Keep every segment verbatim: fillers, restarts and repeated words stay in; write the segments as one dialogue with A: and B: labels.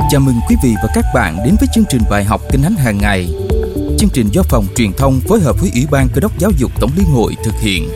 A: Chào mừng quý vị và các bạn đến với chương trình bài học Kinh Thánh hàng ngày. Chương trình do Phòng Truyền thông phối hợp với Ủy ban Cơ đốc Giáo dục Tổng liên hội thực hiện.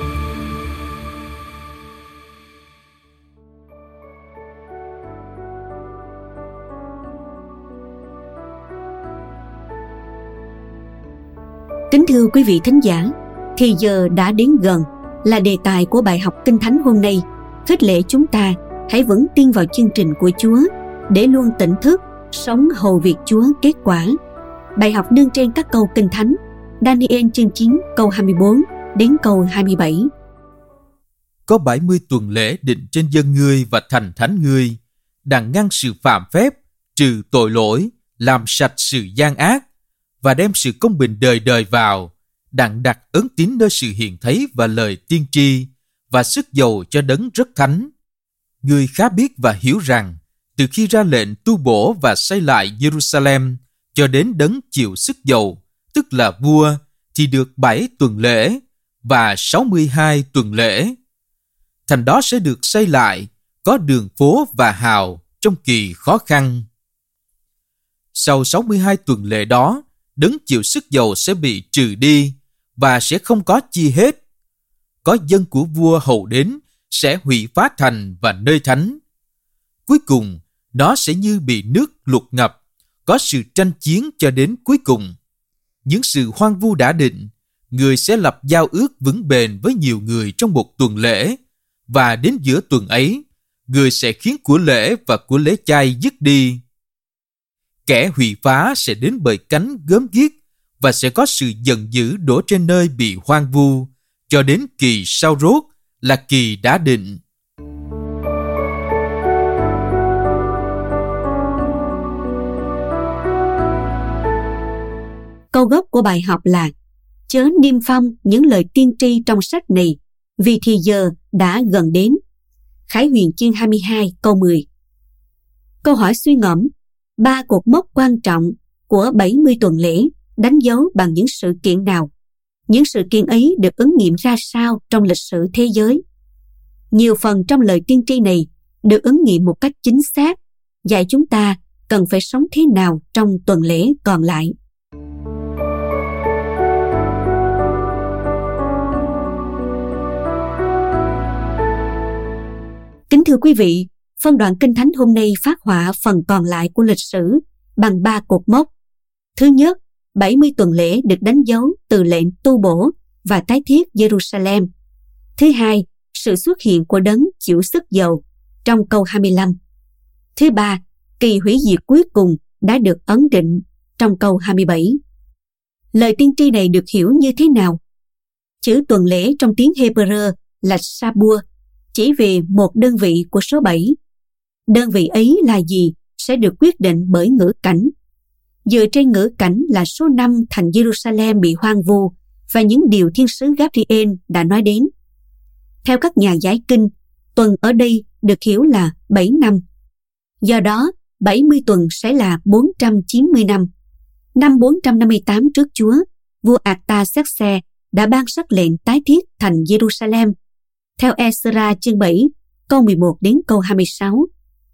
B: Kính thưa quý vị thính giả, thì giờ đã đến gần là đề tài của bài học Kinh Thánh hôm nay. Khích lệ chúng ta hãy vững tin vào chương trình của Chúa để luôn tỉnh thức, sống hầu việc Chúa kết quả. Bài học nương trên các câu Kinh Thánh Daniel chương chín câu hai mươi bốn đến câu hai mươi bảy.
A: Có bảy mươi tuần lễ định trên dân ngươi và thành thánh ngươi, đặng ngăn sự phạm phép, trừ tội lỗi, làm sạch sự gian ác, và đem sự công bình đời đời vào, đặng đặt ấn tín nơi sự hiện thấy và lời tiên tri, và sức dầu cho đấng rất thánh. Ngươi khá biết và hiểu rằng, từ khi ra lệnh tu bổ và xây lại Jerusalem cho đến đấng chịu sức dầu, tức là vua, thì được bảy tuần lễ và sáu mươi hai tuần lễ. Thành đó sẽ được xây lại, có đường phố và hào trong kỳ khó khăn. Sau sáu mươi hai tuần lễ đó, đấng chịu sức dầu sẽ bị trừ đi và sẽ không có chi hết. Có dân của vua hầu đến sẽ hủy phá thành và nơi thánh. Cuối cùng, nó sẽ như bị nước lụt ngập, có sự tranh chiến cho đến cuối cùng. Những sự hoang vu đã định, người sẽ lập giao ước vững bền với nhiều người trong một tuần lễ, và đến giữa tuần ấy, người sẽ khiến của lễ và của lễ chay dứt đi. Kẻ hủy phá sẽ đến bởi cánh gớm ghiếc và sẽ có sự giận dữ đổ trên nơi bị hoang vu, cho đến kỳ sau rốt là kỳ đã định.
B: Câu gốc của bài học là: chớ niêm phong những lời tiên tri trong sách này, vì thì giờ đã gần đến. Khải Huyền chương hai mươi hai câu mười. Câu hỏi suy ngẫm: ba cột mốc quan trọng của bảy mươi tuần lễ đánh dấu bằng những sự kiện nào? Những sự kiện ấy được ứng nghiệm ra sao trong lịch sử thế giới? Nhiều phần trong lời tiên tri này được ứng nghiệm một cách chính xác, dạy chúng ta cần phải sống thế nào trong tuần lễ còn lại. Kính thưa quý vị, phân đoạn Kinh Thánh hôm nay phát họa phần còn lại của lịch sử bằng ba cột mốc. Thứ nhất, bảy mươi tuần lễ được đánh dấu từ lệnh tu bổ và tái thiết Jerusalem. Thứ hai, sự xuất hiện của đấng chịu sức dầu trong câu hai mươi lăm. Thứ ba, kỳ hủy diệt cuối cùng đã được ấn định trong câu hai mươi bảy. Lời tiên tri này được hiểu như thế nào? Chữ tuần lễ trong tiếng Hebrew là Sabua, chỉ về một đơn vị của số bảy. Đơn vị ấy là gì sẽ được quyết định bởi ngữ cảnh. Dựa trên ngữ cảnh là số năm thành Jerusalem bị hoang vu và những điều thiên sứ Gabriel đã nói đến. Theo các nhà giải kinh, tuần ở đây được hiểu là bảy năm. Do đó, bảy mươi tuần sẽ là bốn trăm chín mươi năm. Năm bốn trăm năm mươi tám trước Chúa, vua Artaxerxes đã ban sắc lệnh tái thiết thành Jerusalem. Theo Esra chương bảy, câu mười một đến câu hai mươi sáu.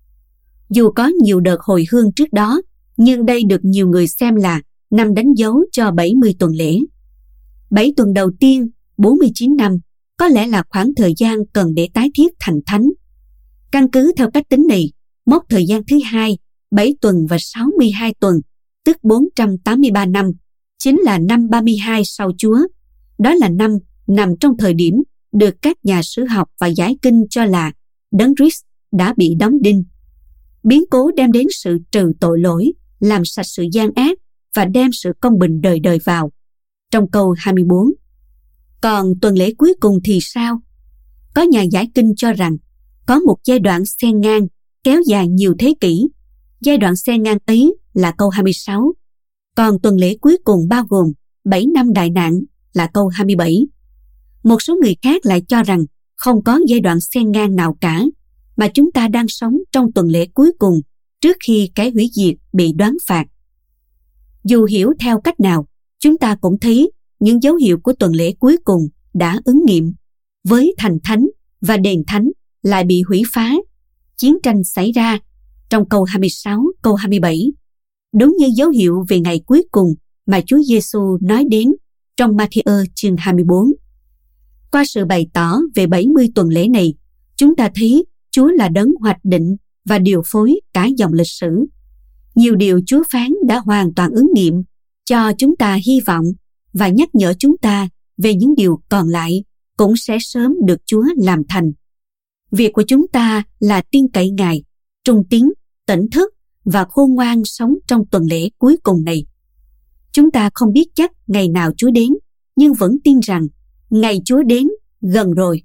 B: Dù có nhiều đợt hồi hương trước đó, nhưng đây được nhiều người xem là năm đánh dấu cho bảy mươi tuần lễ. bảy tuần đầu tiên, bốn mươi chín năm, có lẽ là khoảng thời gian cần để tái thiết thành thánh. Căn cứ theo cách tính này, mốc thời gian thứ hai, bảy tuần và sáu mươi hai tuần, tức bốn trăm tám mươi ba năm, chính là năm ba mươi hai sau Chúa. Đó là năm nằm trong thời điểm được các nhà sử học và giải kinh cho là đấng Christ đã bị đóng đinh. Biến cố đem đến sự trừ tội lỗi, làm sạch sự gian ác và đem sự công bình đời đời vào. Trong câu hai mươi bốn. Còn tuần lễ cuối cùng thì sao? Có nhà giải kinh cho rằng có một giai đoạn xen ngang kéo dài nhiều thế kỷ. Giai đoạn xen ngang ấy là câu hai mươi sáu. Còn tuần lễ cuối cùng bao gồm bảy năm đại nạn là câu hai mươi bảy. Một số người khác lại cho rằng không có giai đoạn xen ngang nào cả, mà chúng ta đang sống trong tuần lễ cuối cùng trước khi cái hủy diệt bị đoán phạt. Dù hiểu theo cách nào, chúng ta cũng thấy những dấu hiệu của tuần lễ cuối cùng đã ứng nghiệm, với thành thánh và đền thánh lại bị hủy phá, chiến tranh xảy ra, trong câu hai mươi sáu, câu hai mươi bảy, đúng như dấu hiệu về ngày cuối cùng mà Chúa Giêsu nói đến trong Ma-thi-ơ chương hai mươi bốn. Qua sự bày tỏ về bảy mươi tuần lễ này, chúng ta thấy Chúa là đấng hoạch định và điều phối cả dòng lịch sử. Nhiều điều Chúa phán đã hoàn toàn ứng nghiệm, cho chúng ta hy vọng và nhắc nhở chúng ta về những điều còn lại cũng sẽ sớm được Chúa làm thành. Việc của chúng ta là tin cậy Ngài, trung tín, tỉnh thức và khôn ngoan sống trong tuần lễ cuối cùng này. Chúng ta không biết chắc ngày nào Chúa đến, nhưng vẫn tin rằng ngày Chúa đến gần rồi.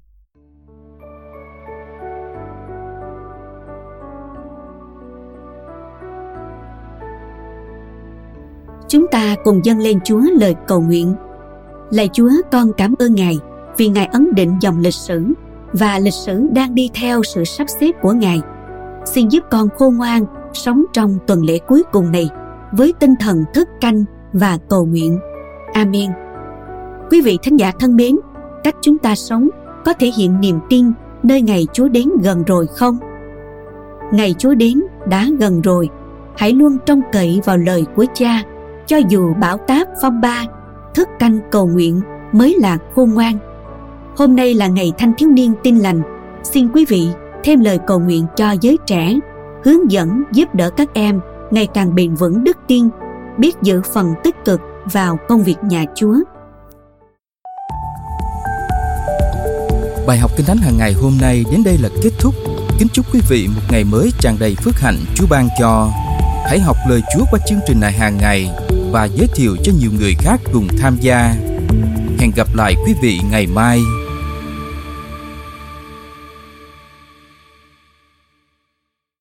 B: Chúng ta cùng dâng lên Chúa lời cầu nguyện. Lạy Chúa, con cảm ơn Ngài vì Ngài ấn định dòng lịch sử và lịch sử đang đi theo sự sắp xếp của Ngài. Xin giúp con khôn ngoan sống trong tuần lễ cuối cùng này với tinh thần thức canh và cầu nguyện. Amen. Quý vị thính giả thân mến, cách chúng ta sống có thể hiện niềm tin nơi ngày Chúa đến gần rồi không? Ngày Chúa đến đã gần rồi. Hãy luôn trông cậy vào lời của Cha. Cho dù bão táp phong ba, thức canh cầu nguyện mới là khôn ngoan. Hôm nay là ngày thanh thiếu niên tin lành. Xin quý vị thêm lời cầu nguyện cho giới trẻ, hướng dẫn giúp đỡ các em ngày càng bền vững đức tin, biết giữ phần tích cực vào công việc nhà Chúa.
A: Bài học Kinh Thánh hàng ngày hôm nay đến đây là kết thúc. Kính chúc quý vị một ngày mới tràn đầy phước hạnh Chúa ban cho. Hãy học lời Chúa qua chương trình này hàng ngày và giới thiệu cho nhiều người khác cùng tham gia. Hẹn gặp lại quý vị ngày mai.